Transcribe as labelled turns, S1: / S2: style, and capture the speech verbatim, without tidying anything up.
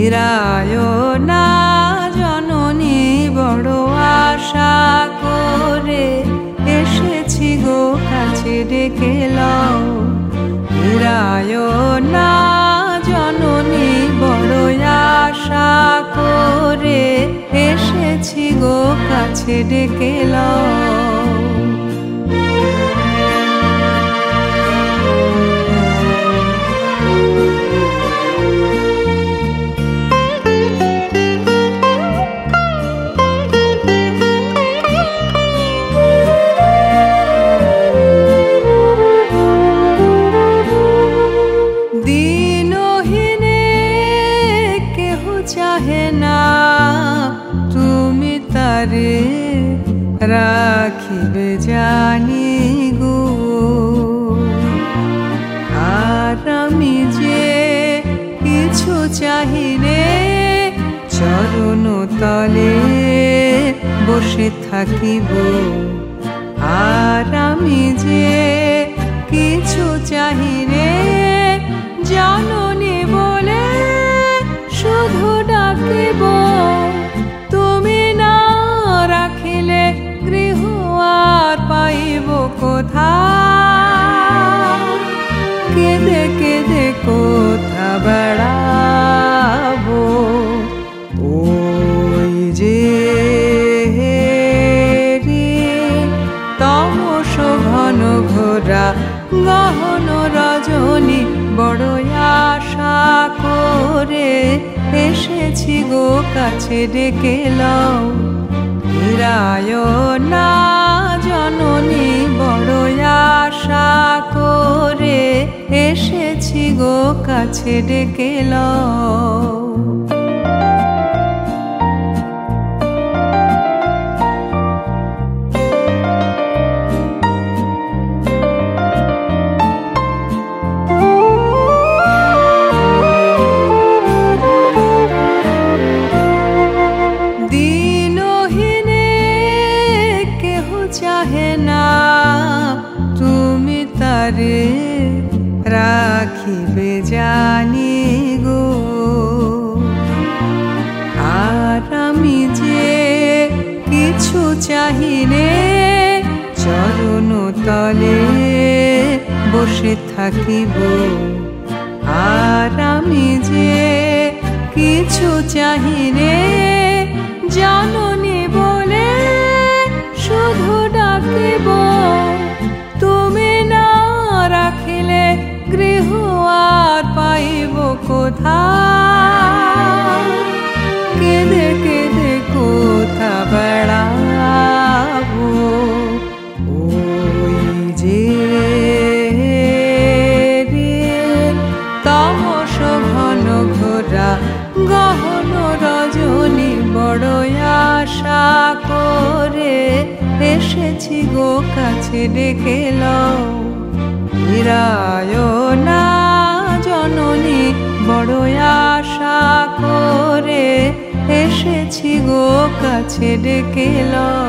S1: ফিরায় না জননী বড় আশা করে এসেছি গো কাছে ডেকে লও। ফিরায় না জননী বড় আশা করে এসেছি গো কাছে ডেকে লও। চাহে না তুমি তারে রাখিবে জানি গো, আর আমি যে কিছু চাহিলে চরণ তলে বসে থাকিব। আর আমি যে কিছু চাহিলে জননী বলে শুধু ডাকিব। তুমি না রাখিলে গৃহ আর পাইব কোথা, কেঁদে কেঁদে কোথা বেড়াবো। ওই যে তমস ঘন ঘোরা গহন রজনী বড় আশা করে এসেছি গো কাছে ডেকে লও। ফিরায় না জননী বড় আশা করে এসেছি গো কাছে ডেকে লও। চাহে না তুমি তারে রাখিবে জানি গো, আর আমি যে কিছু চাহিলে চরণ তলে বসে থাকিব। আর আমি যে কিছু চাহিলে জননী বলে শুধু ডাকিব। তুমি না রাখিলে গৃহ আর পাইব কোথা, কেঁদে কেঁদে কোথা বেড়াবো। ওই যে তমস ঘন ঘোরা গহন রজনী বড় আশা করে এসেছি গো কাছে ডেকে লও। ফিরায় না জননী বড় আশা করে এসেছি গো কাছে ডেকে লও।